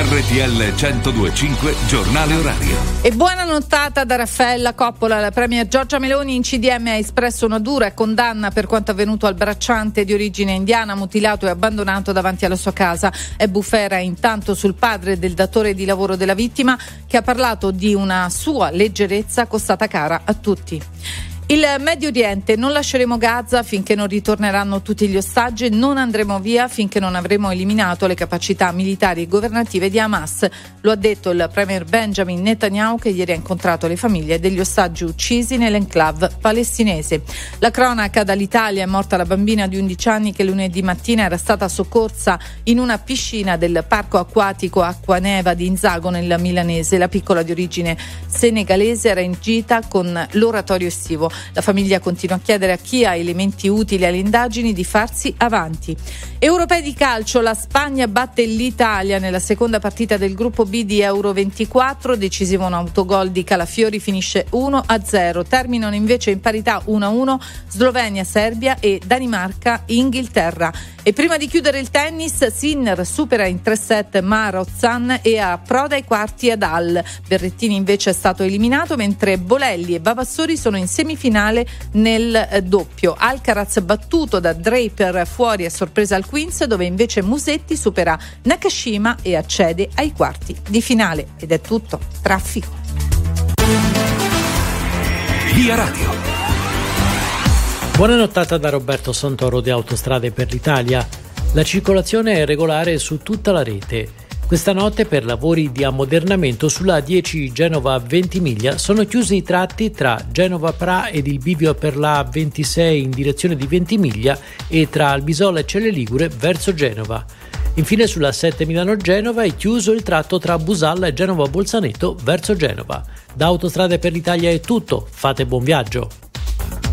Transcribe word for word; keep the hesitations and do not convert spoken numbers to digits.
R T L centodue e cinque giornale orario. E buona nottata da Raffaella Coppola. La premier Giorgia Meloni in C D M ha espresso una dura condanna per quanto avvenuto al bracciante di origine indiana mutilato e abbandonato davanti alla sua casa. È bufera intanto sul padre del datore di lavoro della vittima, che ha parlato di una sua leggerezza costata cara a tutti. Il Medio Oriente: non lasceremo Gaza finché non ritorneranno tutti gli ostaggi, non andremo via finché non avremo eliminato le capacità militari e governative di Hamas. Lo ha detto il premier Benjamin Netanyahu, che ieri ha incontrato le famiglie degli ostaggi uccisi nell'enclave palestinese. La cronaca dall'Italia: è morta la bambina di undici anni che lunedì mattina era stata soccorsa in una piscina del parco acquatico Acquaneva di Inzago nel Milanese. La piccola di origine senegalese era in gita con l'oratorio estivo. La famiglia continua a chiedere a chi ha elementi utili alle indagini di farsi avanti. Europei di calcio: la Spagna batte l'Italia nella seconda partita del gruppo B di Euro ventiquattro, decisivo un autogol di Calafiori, finisce uno a zero. Terminano invece in parità uno a uno Slovenia, Serbia e Danimarca, Inghilterra. E prima di chiudere il tennis, Sinner supera in tre set Marozan e approda ai quarti ad Al. Berrettini invece è stato eliminato, mentre Bolelli e Vavassori sono in semifinale nel doppio. Alcaraz battuto da Draper fuori a sorpresa al Queens, dove invece Musetti supera Nakashima e accede ai quarti di finale. Ed è tutto. Traffico. Via Radio. Buona nottata da Roberto Santoro di Autostrade per l'Italia. La circolazione è regolare su tutta la rete. Questa notte, per lavori di ammodernamento sulla A dieci Genova-Ventimiglia, sono chiusi i tratti tra Genova-Pra ed il bivio per la A ventisei in direzione di Ventimiglia e tra Albisola e Celle Ligure verso Genova. Infine sulla A sette Milano-Genova è chiuso il tratto tra Busalla e Genova-Bolzaneto verso Genova. Da Autostrade per l'Italia è tutto, fate buon viaggio.